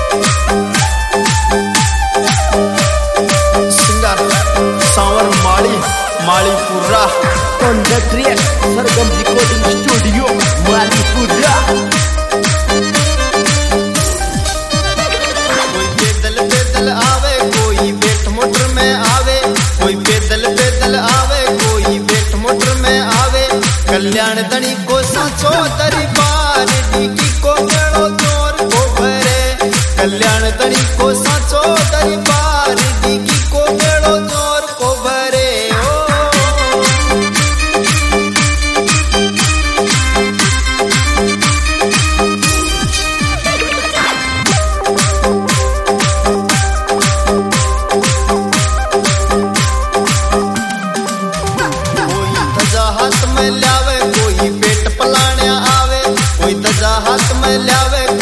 Malipura Sargam recording studio Malipura. कोई पैदल पैदल आवे, कोई बैठ मोटर में आवे, कोई पैदल पैदल आवे, कोई बैठ मोटर में आवे। कल्याण धनी को सांचो दरबार डिगी को गड़ो जोर को भरे। कल्याण धनी को सांचो दरबार डिगी को गड़ो जोर को भरे। हाथ में ल्यावे, कोई पेट पलाने आवे, कोई तजा हाथ में ल्यावे,